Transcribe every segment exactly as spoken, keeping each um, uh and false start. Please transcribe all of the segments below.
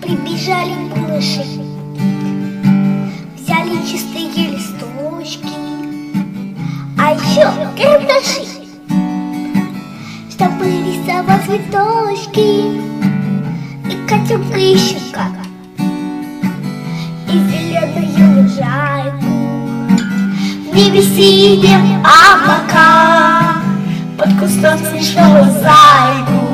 Прибежали малыши, взяли чистые листочки, а еще карандаши, чтобы рисовать цветочки. И котенка еще как, и зеленую лужайку. В небе синие облака, под кустом смешного зайку.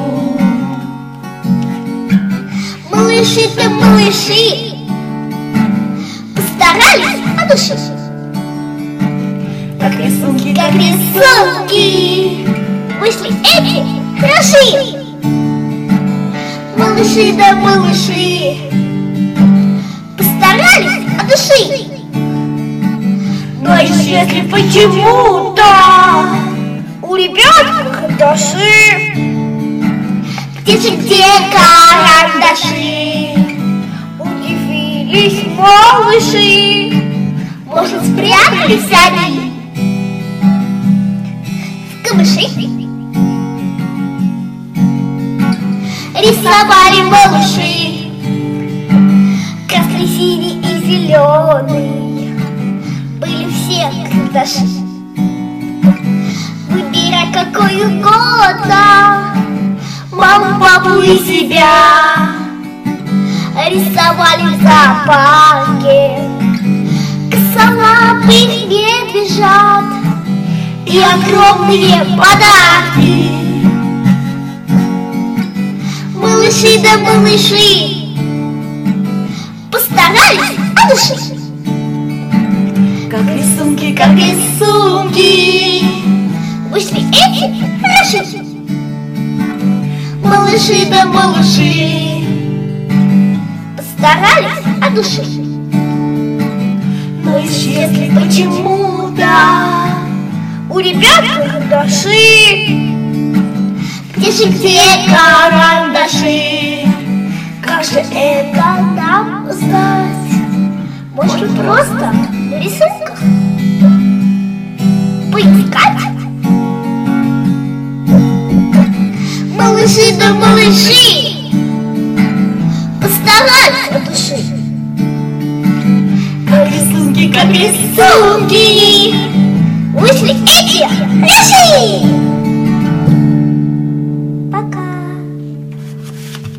Малыши-то малыши постарались от души, как рисунки, как рисунки вышли эти хороши. Малыши да малыши постарались от души, но если почему-то у ребят карандаши, где же где карандаши? Удивились малыши, может, спрятались они в камыши? Рисовали малыши красный, синий и зеленый, были все карандаши. Выбирай какой угодно, маму, папу и себя. Рисовали в зоопарке косолапые медвежат и огромные подарки. Малыши да малыши постарались от души, как рисунки, как рисунки вышли эти хороши. Малыши да малыши постарались от души, но если почему-то у ребят карандаши, где же где карандаши? Как же это нам узнать? Может, просто на рисунках поискать? Малыши да малыши постарались от души, как рисунки, как рисунки вышли эти хороши.